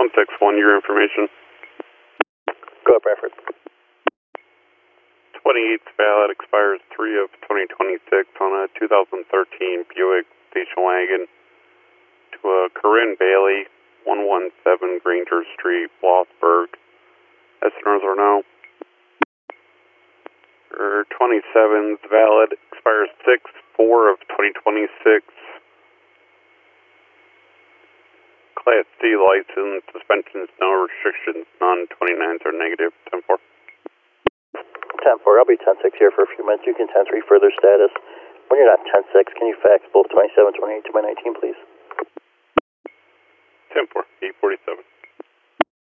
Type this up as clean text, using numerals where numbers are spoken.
161, your information. Go up, Bradford. 28's valid, expires 3 of 2026 on a 2013 Buick station wagon to a Corinne Bailey, 117 Granger Street, Blossburg. Listeners are no. 27's valid, expires 6/4 of 2026. Class C license, suspensions, no restrictions, non-29s are negative. 10-4. 10-4, I'll be 10-6 here for a few minutes. You can 10-3 further status. When you're not 10-6, can you fax both 27 28 to my 19, please?